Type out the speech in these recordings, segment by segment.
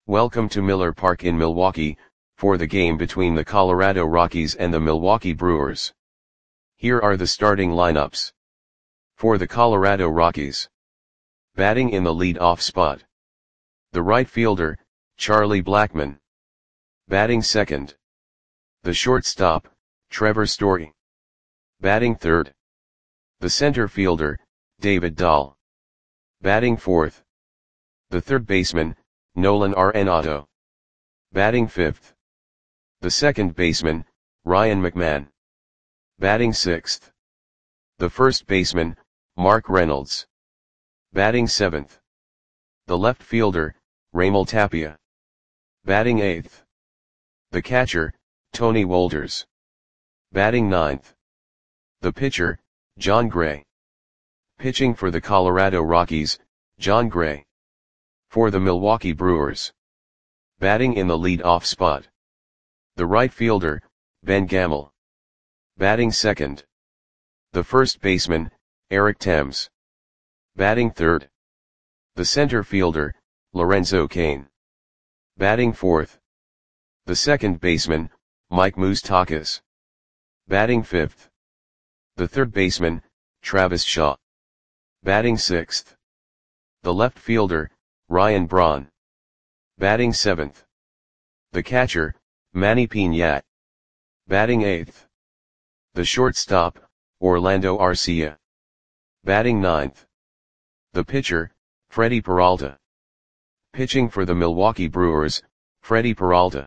Welcome to Miller Park in Milwaukee, for the game between the Colorado Rockies and the Milwaukee Brewers. Here are the starting lineups. For the Colorado Rockies. Batting in the lead-off spot. The right fielder, Charlie Blackmon. Batting second. The shortstop, Trevor Story. Batting third. The center fielder, David Dahl. Batting fourth. The third baseman, Nolan Arenado. Batting fifth. The second baseman, Ryan McMahon. Batting sixth. The first baseman, Mark Reynolds. Batting seventh. The left fielder, Raimel Tapia. Batting eighth. The catcher, Tony Wolters. Batting ninth. The pitcher, Jon Gray. Pitching for the Colorado Rockies, Jon Gray. For the Milwaukee Brewers. Batting in the lead-off spot. The right fielder, Ben Gamel. Batting second. The first baseman, Eric Thames. Batting third. The center fielder, Lorenzo Cain. Batting fourth. The second baseman, Mike Moustakas. Batting fifth. The third baseman, Travis Shaw. Batting sixth. The left fielder, Ryan Braun. Batting seventh. The catcher, Manny Piñat. Batting eighth. The shortstop, Orlando Arcia. Batting ninth. The pitcher, Freddie Peralta. Pitching for the Milwaukee Brewers, Freddie Peralta.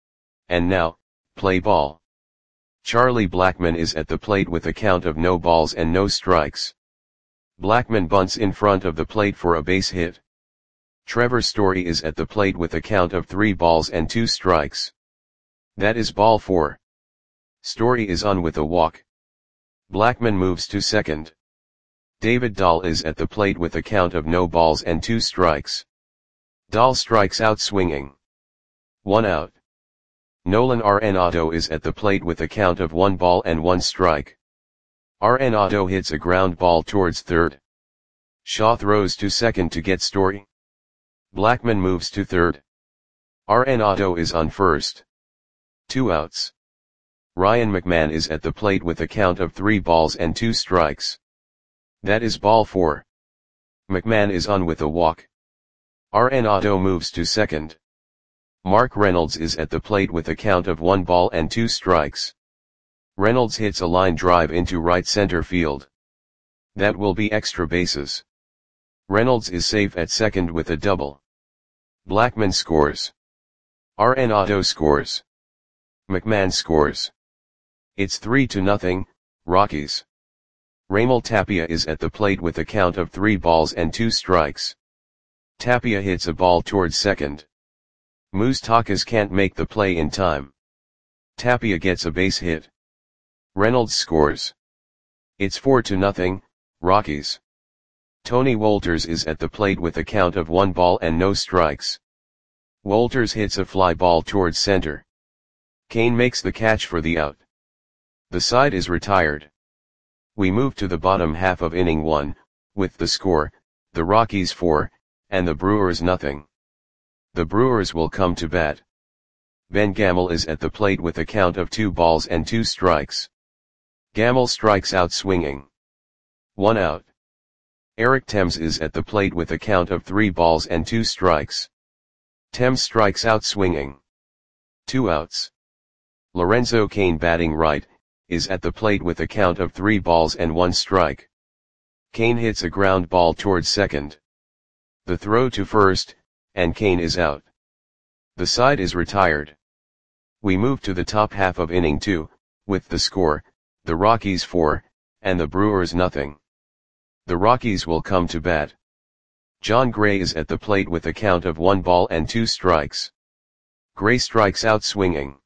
And now, play ball. Charlie Blackmon is at the plate with a count of no balls and no strikes. Blackmon bunts in front of the plate for a base hit. Trevor Story is at the plate with a count of 3 balls and 2 strikes. That is ball 4. Story is on with a walk. Blackmon moves to second. David Dahl is at the plate with a count of no balls and 2 strikes. Dahl strikes out swinging. 1 out. Nolan Arenado is at the plate with a count of 1 ball and 1 strike. Arenado hits a ground ball towards third. Shaw throws to second to get Story. Blackmon moves to third. Arenado is on first. 2 outs. Ryan McMahon is at the plate with a count of 3 balls and 2 strikes. That is ball 4. McMahon is on with a walk. Arenado moves to second. Mark Reynolds is at the plate with a count of 1 ball and 2 strikes. Reynolds hits a line drive into right center field. That will be extra bases. Reynolds is safe at second with a double. Blackmon scores. Arenado scores. McMahon scores. It's 3-0, Rockies. Raimel Tapia is at the plate with a count of 3 balls and 2 strikes. Tapia hits a ball towards second. Moustakas can't make the play in time. Tapia gets a base hit. Reynolds scores. It's 4-0, Rockies. Tony Wolters is at the plate with a count of 1 ball and no strikes. Wolters hits a fly ball towards center. Cain makes the catch for the out. The side is retired. We move to the bottom half of inning 1, with the score, the Rockies 4, and the Brewers nothing. The Brewers will come to bat. Ben Gamel is at the plate with a count of 2 balls and 2 strikes. Gamel strikes out swinging. 1 out. Eric Thames is at the plate with a count of 3 balls and 2 strikes. Thames strikes out swinging. 2 outs. Lorenzo Cain batting right, is at the plate with a count of 3 balls and 1 strike. Cain hits a ground ball towards second. The throw to first, and Cain is out. The side is retired. We move to the top half of inning 2, with the score, the Rockies 4, and the Brewers nothing. The Rockies will come to bat. Jon Gray is at the plate with a count of 1 ball and 2 strikes. Gray strikes out swinging.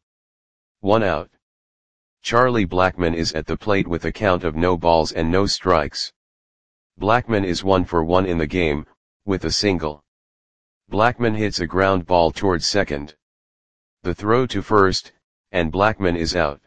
1 out. Charlie Blackmon is at the plate with a count of no balls and no strikes. Blackmon is 1 for 1 in the game, with a single. Blackmon hits a ground ball towards second. The throw to first, and Blackmon is out.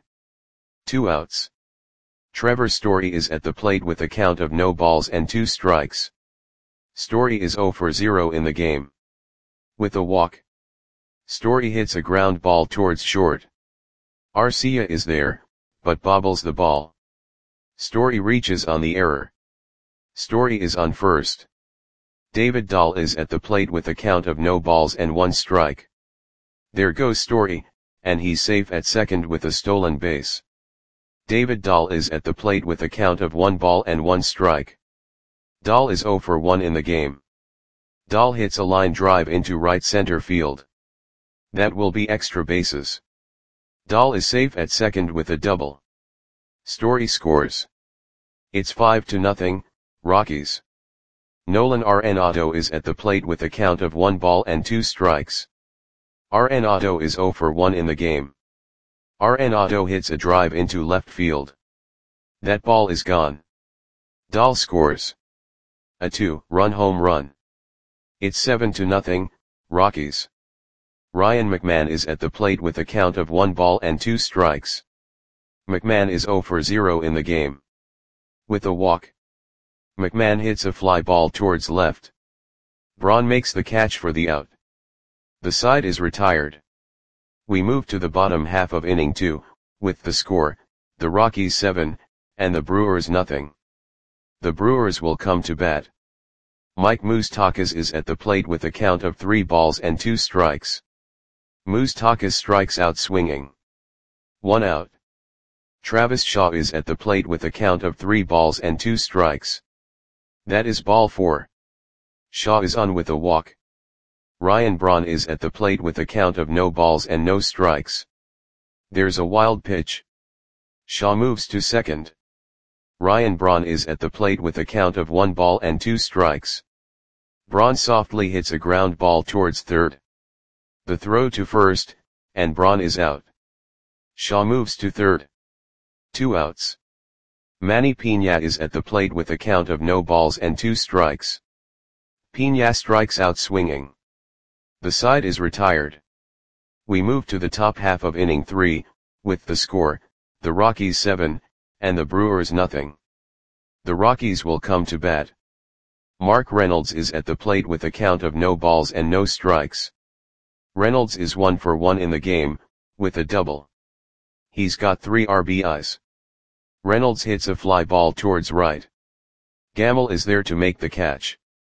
2 outs. Trevor Story is at the plate with a count of no balls and 2 strikes. Story is 0 for 0 in the game. With a walk, Story hits a ground ball towards short. Arcia is there, but bobbles the ball. Story reaches on the error. Story is on first. David Dahl is at the plate with a count of no balls and 1 strike. There goes Story, and he's safe at second with a stolen base. David Dahl is at the plate with a count of 1 ball and 1 strike. Dahl is 0 for 1 in the game. Dahl hits a line drive into right center field. That will be extra bases. Dahl is safe at second with a double. Story scores. It's 5-0, Rockies. Nolan Arenado is at the plate with a count of 1 ball and 2 strikes. Arenado is 0 for 1 in the game. Arenado hits a drive into left field. That ball is gone. Dahl scores a 2-run home run. It's 7-0, Rockies. Ryan McMahon is at the plate with a count of 1 ball and 2 strikes. McMahon is 0 for 0 in the game. With a walk. McMahon hits a fly ball towards left. Braun makes the catch for the out. The side is retired. We move to the bottom half of inning 2, with the score, the Rockies 7, and the Brewers nothing. The Brewers will come to bat. Mike Moustakas is at the plate with a count of 3 balls and 2 strikes. Moustakas strikes out swinging. 1 out. Travis Shaw is at the plate with a count of 3 balls and 2 strikes. That is ball 4. Shaw is on with a walk. Ryan Braun is at the plate with a count of no balls and no strikes. There's a wild pitch. Shaw moves to second. Ryan Braun is at the plate with a count of 1 ball and 2 strikes. Braun softly hits a ground ball towards third. The throw to first, and Braun is out. Shaw moves to third. 2 outs. Manny Piña is at the plate with a count of no balls and 2 strikes. Piña strikes out swinging. The side is retired. We move to the top half of inning 3, with the score, the Rockies 7, and the Brewers nothing. The Rockies will come to bat. Mark Reynolds is at the plate with a count of no balls and no strikes. Reynolds is 1 for 1 in the game, with a double. He's got 3 RBIs. Reynolds hits a fly ball towards right. Gamel is there to make the catch.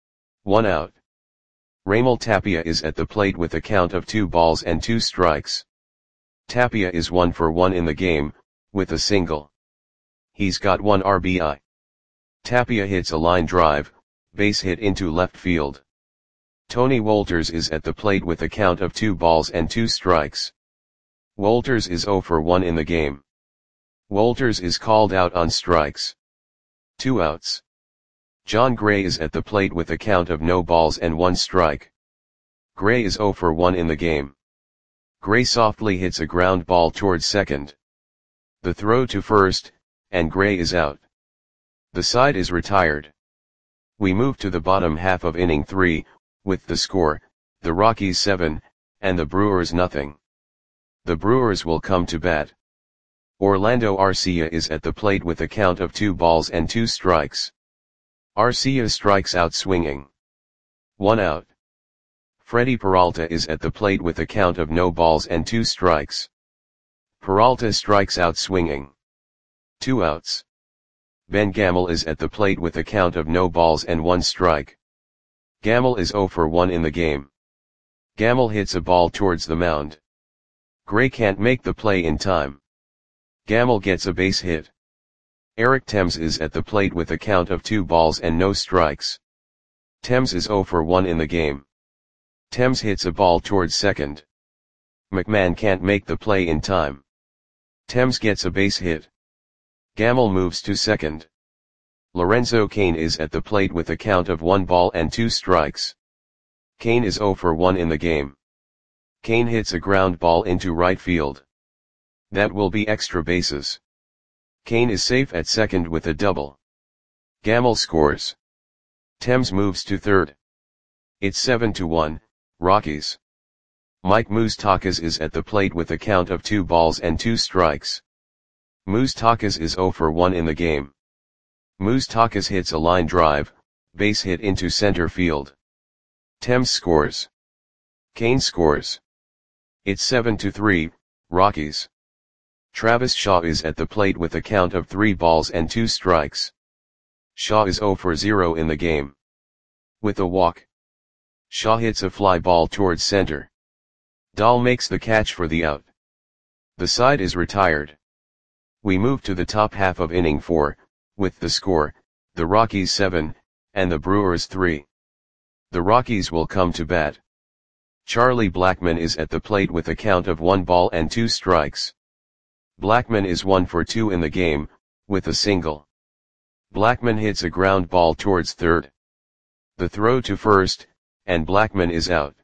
1 out. Raimel Tapia is at the plate with a count of 2 balls and 2 strikes. Tapia is 1 for 1 in the game, with a single. He's got 1 RBI. Tapia hits a line drive, base hit into left field. Tony Wolters is at the plate with a count of 2 balls and 2 strikes. Wolters is 0 for 1 in the game. Wolters is called out on strikes. 2 outs. John Gray is at the plate with a count of no balls and 1 strike. Gray is 0 for 1 in the game. Gray softly hits a ground ball towards second. The throw to first, and Gray is out. The side is retired. We move to the bottom half of inning 3, with the score, the Rockies 7, and the Brewers nothing. The Brewers will come to bat. Orlando Arcia is at the plate with a count of 2 balls and 2 strikes. Arcia strikes out swinging. 1 out. Freddie Peralta is at the plate with a count of no balls and 2 strikes. Peralta strikes out swinging. 2 outs. Ben Gamel is at the plate with a count of no balls and 1 strike. Gamel is 0 for 1 in the game. Gamel hits a ball towards the mound. Gray can't make the play in time. Gamel gets a base hit. Eric Thames is at the plate with a count of 2 balls and no strikes. Thames is 0 for 1 in the game. Thames hits a ball towards second. McMahon can't make the play in time. Thames gets a base hit. Gamel moves to second. Lorenzo Cain is at the plate with a count of 1 ball and 2 strikes. Cain is 0 for 1 in the game. Cain hits a ground ball into right field. That will be extra bases. Cain is safe at second with a double. Gamel scores. Thames moves to third. It's 7-1, Rockies. Mike Moustakas is at the plate with a count of 2 balls and 2 strikes. Moustakas is 0 for 1 in the game. Moustakas hits a line drive, base hit into center field. Thames scores. Cain scores. It's 7-3, Rockies. Travis Shaw is at the plate with a count of 3 balls and 2 strikes. Shaw is 0 for 0 in the game. With a walk, Shaw hits a fly ball towards center. Dahl makes the catch for the out. The side is retired. We move to the top half of inning 4, with the score, the Rockies 7, and the Brewers 3. The Rockies will come to bat. Charlie Blackmon is at the plate with a count of 1 ball and 2 strikes. Blackmon is 1 for 2 in the game, with a single. Blackmon hits a ground ball towards third. The throw to first, and Blackmon is out.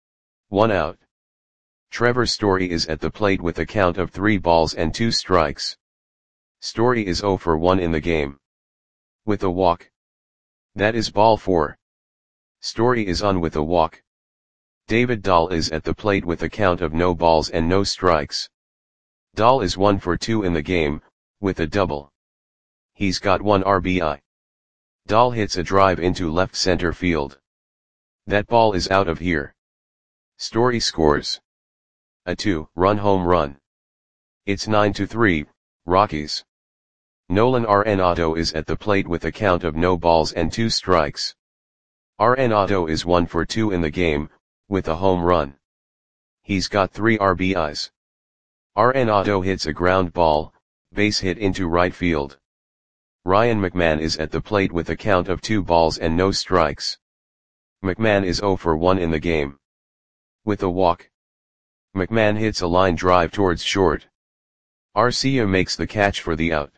1 out. Trevor Story is at the plate with a count of 3 balls and 2 strikes. Story is 0 for 1 in the game. With a walk. That is ball 4. Story is on with a walk. David Dahl is at the plate with a count of no balls and no strikes. Dahl is 1 for 2 in the game, with a double. He's got 1 RBI. Dahl hits a drive into left center field. That ball is out of here. Story scores a 2-run home run. It's 9-3, Rockies. Nolan Arenado is at the plate with a count of no balls and 2 strikes. Arenado is 1 for 2 in the game, with a home run. He's got 3 RBIs. Arenado hits a ground ball, base hit into right field. Ryan McMahon is at the plate with a count of 2 balls and no strikes. McMahon is 0 for 1 in the game. With a walk, McMahon hits a line drive towards short. Arcia makes the catch for the out.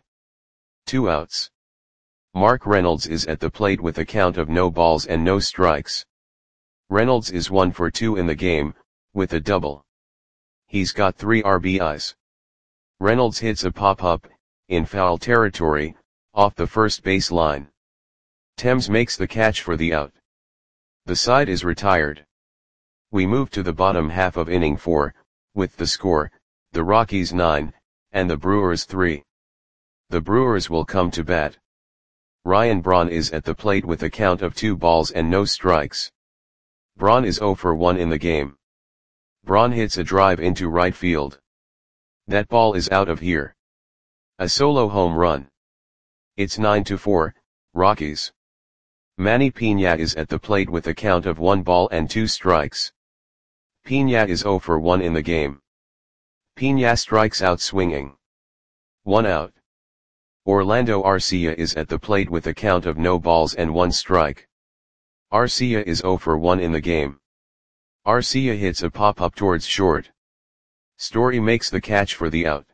2 outs. Mark Reynolds is at the plate with a count of no balls and no strikes. Reynolds is 1 for 2 in the game, with a double. He's got 3 RBIs. Reynolds hits a pop-up, in foul territory, off the first base line. Thames makes the catch for the out. The side is retired. We move to the bottom half of inning 4, with the score, the Rockies 9, and the Brewers 3. The Brewers will come to bat. Ryan Braun is at the plate with a count of 2 balls and no strikes. Braun is 0 for 1 in the game. Braun hits a drive into right field. That ball is out of here. A solo home run. It's 9-4, Rockies. Manny Piña is at the plate with a count of 1 ball and 2 strikes. Piña is 0 for 1 in the game. Piña strikes out swinging. 1 out. Orlando Arcia is at the plate with a count of no balls and 1 strike. Arcia is 0 for 1 in the game. Arcia hits a pop-up towards short. Story makes the catch for the out.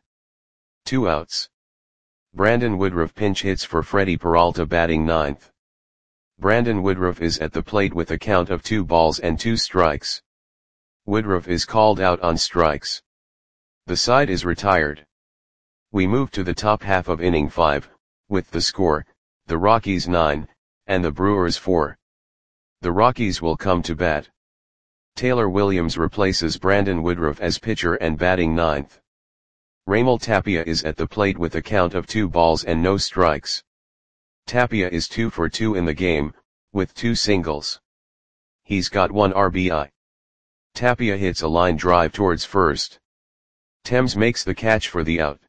2 outs. Brandon Woodruff pinch hits for Freddie Peralta batting 9th. Brandon Woodruff is at the plate with a count of 2 balls and 2 strikes. Woodruff is called out on strikes. The side is retired. We move to the top half of inning 5, with the score, the Rockies 9, and the Brewers 4. The Rockies will come to bat. Taylor Williams replaces Brandon Woodruff as pitcher and batting 9th. Raimel Tapia is at the plate with a count of 2 balls and no strikes. Tapia is 2 for 2 in the game, with 2 singles. He's got 1 RBI. Tapia hits a line drive towards first. Thames makes the catch for the out.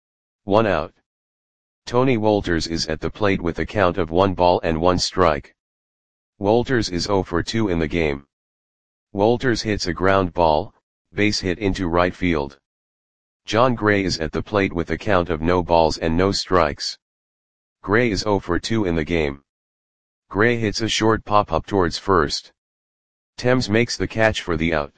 1 out. Tony Wolters is at the plate with a count of 1 ball and 1 strike. Wolters is 0 for 2 in the game. Wolters hits a ground ball, base hit into right field. John Gray is at the plate with a count of no balls and no strikes. Gray is 0 for 2 in the game. Gray hits a short pop-up towards first. Thames makes the catch for the out.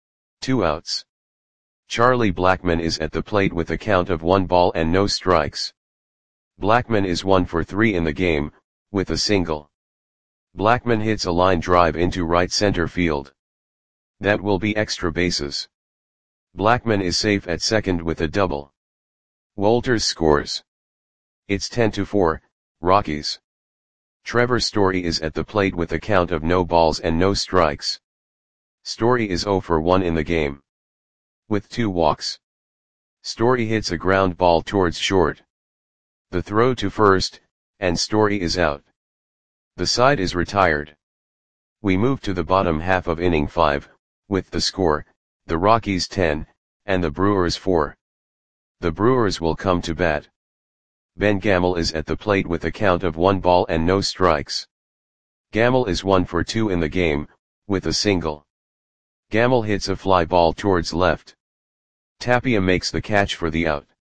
2 outs. Charlie Blackmon is at the plate with a count of 1 ball and no strikes. Blackmon is 1 for 3 in the game, with a single. Blackmon hits a line drive into right center field. That will be extra bases. Blackmon is safe at second with a double. Wolters scores. It's 10-4, Rockies. Trevor Story is at the plate with a count of no balls and no strikes. Story is 0 for 1 in the game. With 2 walks. Story hits a ground ball towards short. The throw to first, and Story is out. The side is retired. We move to the bottom half of inning 5, with the score, the Rockies 10, and the Brewers 4. The Brewers will come to bat. Ben Gamel is at the plate with a count of 1 ball and no strikes. Gamel is 1 for 2 in the game, with a single. Gamel hits a fly ball towards left. Tapia makes the catch for the out.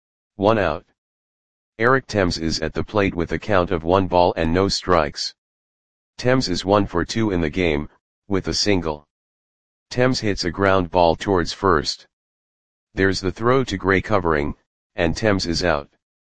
1 out. Eric Thames is at the plate with a count of 1 ball and no strikes. Thames is 1 for 2 in the game, with a single. Thames hits a ground ball towards first. There's the throw to Gray covering, and Thames is out.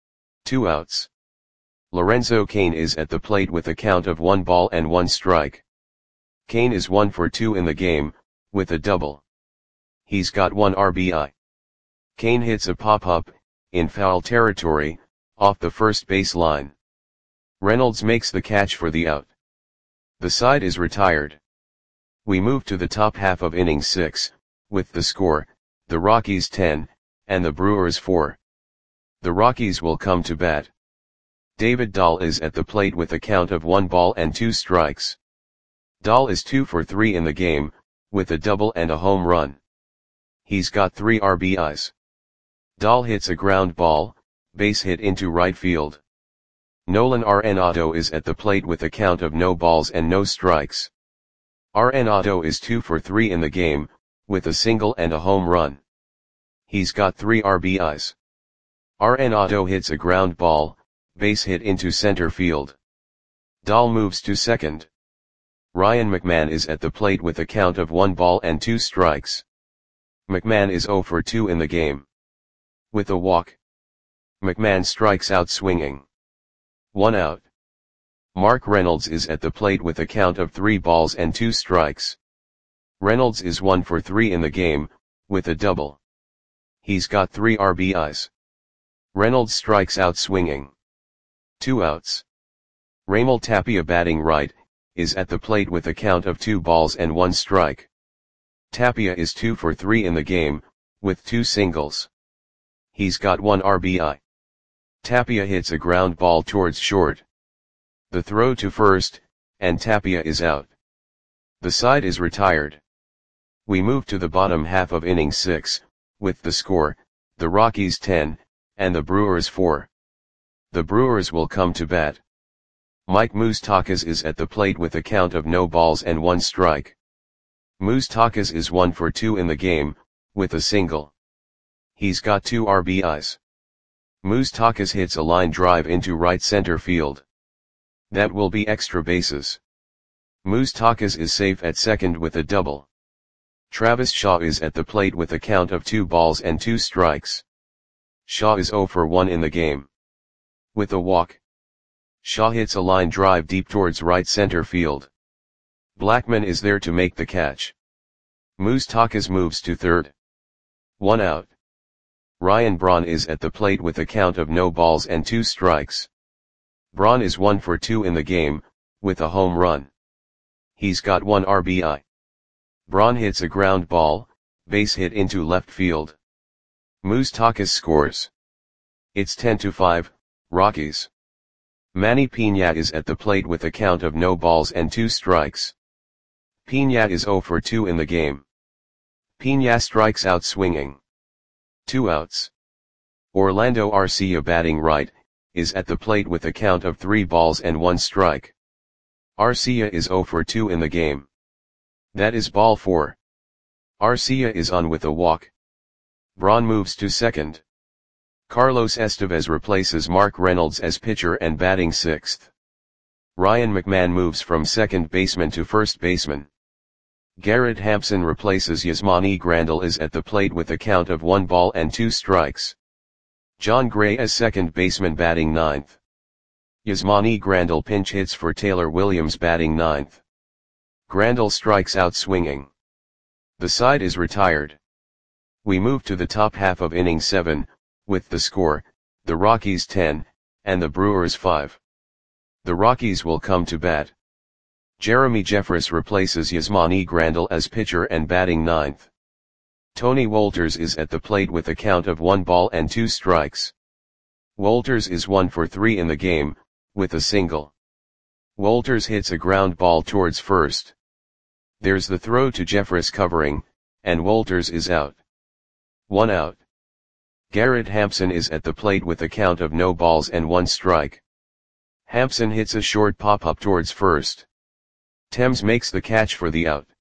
2 outs. Lorenzo Cain is at the plate with a count of 1 ball and 1 strike. Cain is 1 for 2 in the game, with a double. He's got 1 RBI. Cain hits a pop-up, in foul territory, off the first base line. Reynolds makes the catch for the out. The side is retired. We move to the top half of inning 6, with the score, the Rockies 10, and the Brewers 4. The Rockies will come to bat. David Dahl is at the plate with a count of 1 ball and 2 strikes. Dahl is 2 for 3 in the game, with a double and a home run. He's got 3 RBIs. Dahl hits a ground ball, base hit into right field. Nolan Arenado is at the plate with a count of no balls and no strikes. Arenado is 2 for 3 in the game, with a single and a home run. He's got 3 RBIs. Arenado hits a ground ball, base hit into center field. Dahl moves to second. Ryan McMahon is at the plate with a count of 1 ball and 2 strikes. McMahon is 0 for 2 in the game. With a walk. McMahon strikes out swinging. 1 out. Mark Reynolds is at the plate with a count of 3 balls and 2 strikes. Reynolds is 1 for 3 in the game, with a double. He's got 3 RBIs. Reynolds strikes out swinging. 2 outs. Raimel Tapia, batting right, is at the plate with a count of 2 balls and 1 strike. Tapia is 2 for 3 in the game, with 2 singles. He's got 1 RBI. Tapia hits a ground ball towards short. The throw to first, and Tapia is out. The side is retired. We move to the bottom half of inning 6, with the score, the Rockies 10, and the Brewers 4. The Brewers will come to bat. Mike Moustakas is at the plate with a count of no balls and 1 strike. Moustakas is 1 for 2 in the game, with a single. He's got 2 RBIs. Moustakas hits a line drive into right center field. That will be extra bases. Moustakas is safe at second with a double. Travis Shaw is at the plate with a count of 2 balls and 2 strikes. Shaw is 0 for 1 in the game. With a walk. Shaw hits a line drive deep towards right center field. Blackman is there to make the catch. Moustakas moves to third. 1 out. Ryan Braun is at the plate with a count of no balls and 2 strikes. Braun is 1 for 2 in the game, with a home run. He's got 1 RBI. Braun hits a ground ball, base hit into left field. Moustakas scores. It's 10-5, Rockies. Manny Piña is at the plate with a count of no balls and 2 strikes. Piña is 0 for 2 in the game. Piña strikes out swinging. 2 outs. Orlando Arcia, batting right, is at the plate with a count of 3 balls and 1 strike. Arcia is 0 for 2 in the game. That is ball 4. Arcia is on with a walk. Braun moves to second. Carlos Estevez replaces Mark Reynolds as pitcher and batting 6th. Ryan McMahon moves from second baseman to first baseman. Garrett Hampson replaces Yasmani Grandal is at the plate with a count of 1 ball and 2 strikes. John Gray as second baseman, batting 9th. Yasmani Grandal pinch hits for Taylor Williams, batting 9th. Grandal strikes out swinging. The side is retired. We move to the top half of inning 7, with the score, the Rockies 10, and the Brewers 5. The Rockies will come to bat. Jeremy Jeffress replaces Yasmani Grandal as pitcher and batting 9th. Tony Wolters is at the plate with a count of 1 ball and 2 strikes. Wolters is 1 for 3 in the game, with a single. Wolters hits a ground ball towards first. There's the throw to Jeffress covering, and Wolters is out. 1 out. Garrett Hampson is at the plate with a count of no balls and 1 strike. Hampson hits a short pop-up towards first. Thames makes the catch for the out.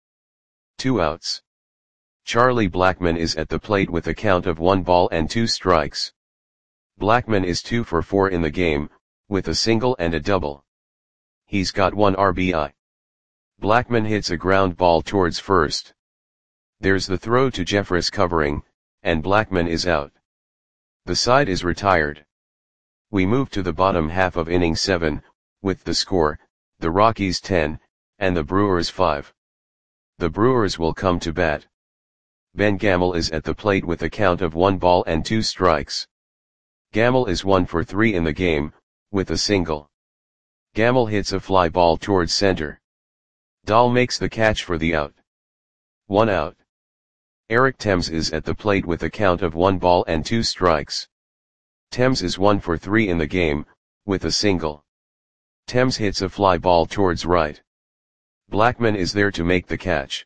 2 outs. Charlie Blackmon is at the plate with a count of 1 ball and 2 strikes. Blackmon is 2 for 4 in the game, with a single and a double. He's got 1 RBI. Blackmon hits a ground ball towards first. There's the throw to Jeffress covering, and Blackmon is out. The side is retired. We move to the bottom half of inning 7, with the score, the Rockies 10, and the Brewers 5. The Brewers will come to bat. Ben Gamel is at the plate with a count of 1 ball and 2 strikes. Gamel is 1 for 3 in the game, with a single. Gamel hits a fly ball towards center. Dahl makes the catch for the out. 1 out. Eric Thames is at the plate with a count of 1 ball and 2 strikes. Thames is 1 for 3 in the game, with a single. Thames hits a fly ball towards right. Blackmon is there to make the catch.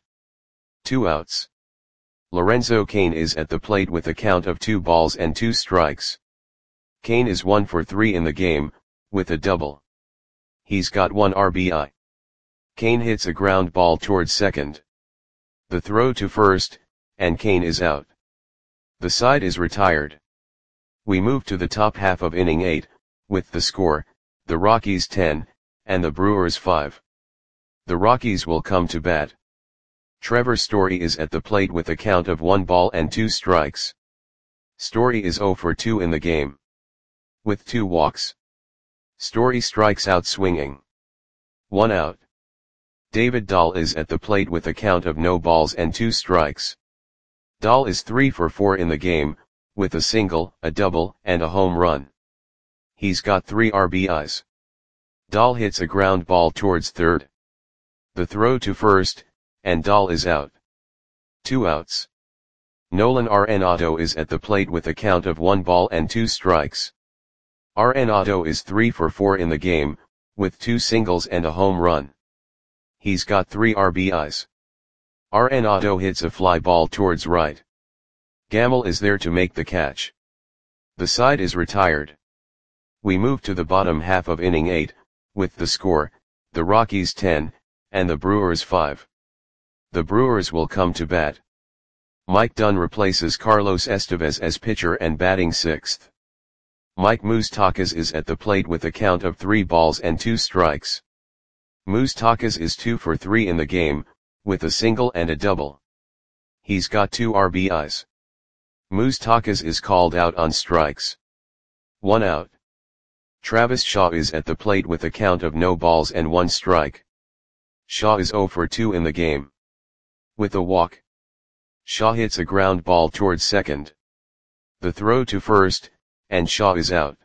2 outs. Lorenzo Cain is at the plate with a count of 2 balls and 2 strikes. Cain is 1 for 3 in the game, with a double. He's got 1 RBI. Cain hits a ground ball towards second. The throw to first, and Cain is out. The side is retired. We move to the top half of inning 8, with the score, the Rockies 10, and the Brewers 5. The Rockies will come to bat. Trevor Story is at the plate with a count of 1 ball and 2 strikes. Story is 0 for 2 in the game. With 2 walks. Story strikes out swinging. 1 out. David Dahl is at the plate with a count of no balls and 2 strikes. Dahl is 3 for 4 in the game, with a single, a double, and a home run. He's got 3 RBIs. Dahl hits a ground ball towards third. The throw to first, and Dahl is out. 2 outs. Nolan Arenado is at the plate with a count of 1 ball and 2 strikes. Arenado is 3 for 4 in the game, with 2 singles and a home run. He's got 3 RBIs. Arenado hits a fly ball towards right. Gamel is there to make the catch. The side is retired. We move to the bottom half of inning 8, with the score, the Rockies 10, and the Brewers 5. The Brewers will come to bat. Mike Dunn replaces Carlos Estevez as pitcher and batting 6th. Mike Moustakas is at the plate with a count of 3 balls and 2 strikes. Moustakas is 2 for 3 in the game, with a single and a double. He's got 2 RBIs. Moustakas is called out on strikes. 1 out. Travis Shaw is at the plate with a count of no balls and 1 strike. Shaw is 0 for 2 in the game. With a walk. Shaw hits a ground ball towards second. The throw to first, and Shaw is out.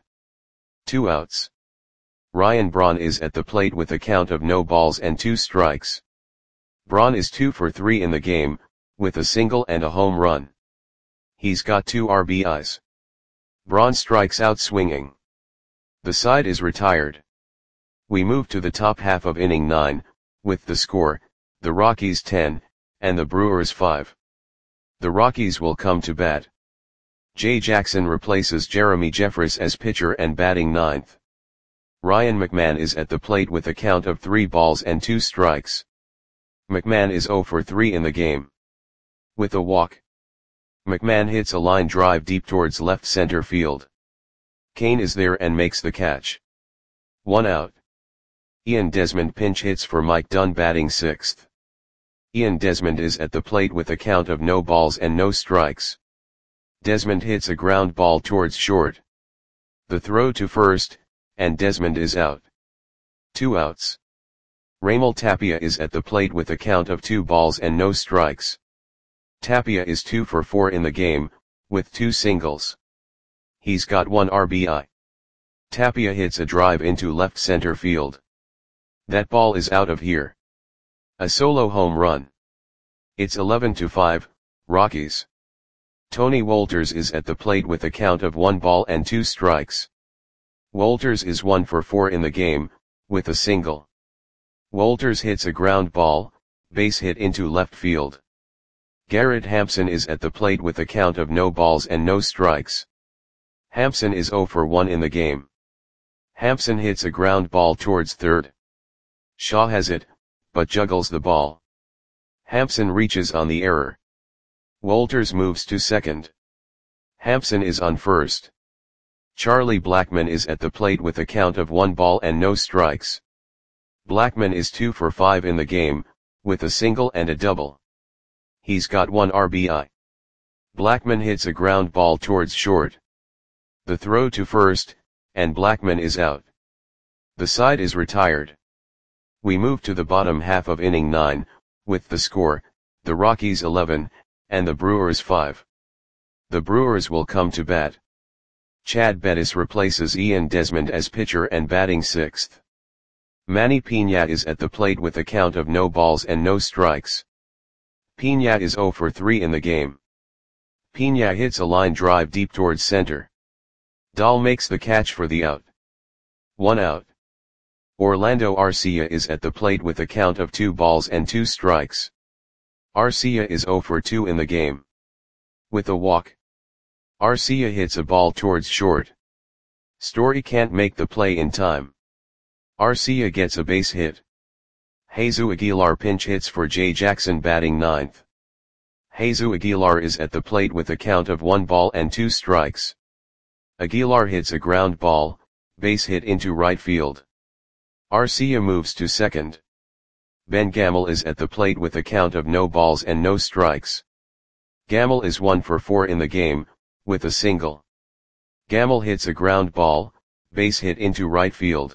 2 outs. Ryan Braun is at the plate with a count of no balls and 2 strikes. Braun is 2 for 3 in the game, with a single and a home run. He's got 2 RBIs. Braun strikes out swinging. The side is retired. We move to the top half of inning 9, with the score, the Rockies 10, and the Brewers 5. The Rockies will come to bat. Jay Jackson replaces Jeremy Jeffress as pitcher and batting 9th. Ryan McMahon is at the plate with a count of 3 balls and 2 strikes. McMahon is 0 for 3 in the game. With a walk. McMahon hits a line drive deep towards left center field. Cain is there and makes the catch. 1 out. Ian Desmond pinch hits for Mike Dunn batting 6th. Ian Desmond is at the plate with a count of no balls and no strikes. Desmond hits a ground ball towards short. The throw to first, and Desmond is out. 2 outs. Raimel Tapia is at the plate with a count of 2 balls and no strikes. Tapia is 2 for 4 in the game, with 2 singles. He's got 1 RBI. Tapia hits a drive into left center field. That ball is out of here. A solo home run. It's 11-5, Rockies. Tony Wolters is at the plate with a count of 1 ball and 2 strikes. Wolters is 1 for 4 in the game, with a single. Wolters hits a ground ball, base hit into left field. Garrett Hampson is at the plate with a count of no balls and no strikes. Hampson is 0 for 1 in the game. Hampson hits a ground ball towards third. Shaw has it, but juggles the ball. Hampson reaches on the error. Wolters moves to second. Hampson is on first. Charlie Blackmon is at the plate with a count of 1 ball and no strikes. Blackmon is 2 for 5 in the game, with a single and a double. He's got 1 RBI. Blackmon hits a ground ball towards short. The throw to first, and Blackmon is out. The side is retired. We move to the bottom half of inning 9, with the score, the Rockies 11, and the Brewers 5. The Brewers will come to bat. Chad Bettis replaces Ian Desmond as pitcher and batting 6th. Manny Piña is at the plate with a count of no balls and no strikes. Piña is 0 for 3 in the game. Piña hits a line drive deep towards center. Dahl makes the catch for the out. 1 out. Orlando Arcia is at the plate with a count of 2 balls and 2 strikes. Arcia is 0 for 2 in the game. With a walk. Arcia hits a ball towards short. Story can't make the play in time. Arcia gets a base hit. Jesus Aguilar pinch hits for Jay Jackson batting 9th. Jesus Aguilar is at the plate with a count of 1 ball and 2 strikes. Aguilar hits a ground ball, base hit into right field. Arcia moves to second. Ben Gamel is at the plate with a count of no balls and no strikes. Gamel is 1 for 4 in the game, with a single. Gamel hits a ground ball, base hit into right field.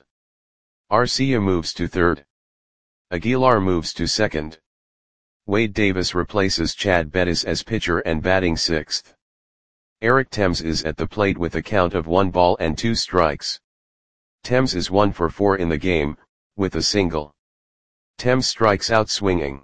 Arcia moves to third. Aguilar moves to second. Wade Davis replaces Chad Bettis as pitcher and batting 6th. Eric Thames is at the plate with a count of 1 ball and 2 strikes. Thames is 1 for 4 in the game, with a single. Thames strikes out swinging.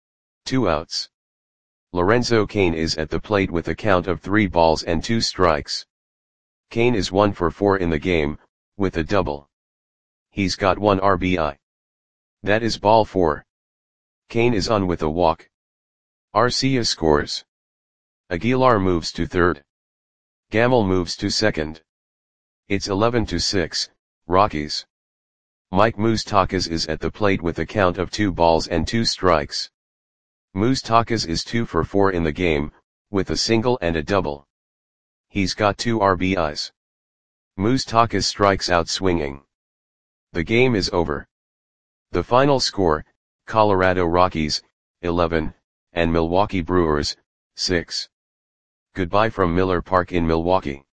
2 outs. Lorenzo Cain is at the plate with a count of 3 balls and 2 strikes. Cain is 1 for 4 in the game, with a double. He's got 1 RBI. That is ball 4. Cain is on with a walk. Arcia scores. Aguilar moves to third. Gamel moves to second. It's 11-6, Rockies. Mike Moustakas is at the plate with a count of 2 balls and 2 strikes. Moustakas is 2 for 4 in the game, with a single and a double. He's got 2 RBIs. Moustakas strikes out swinging. The game is over. The final score, Colorado Rockies, 11, and Milwaukee Brewers, 6. Goodbye from Miller Park in Milwaukee.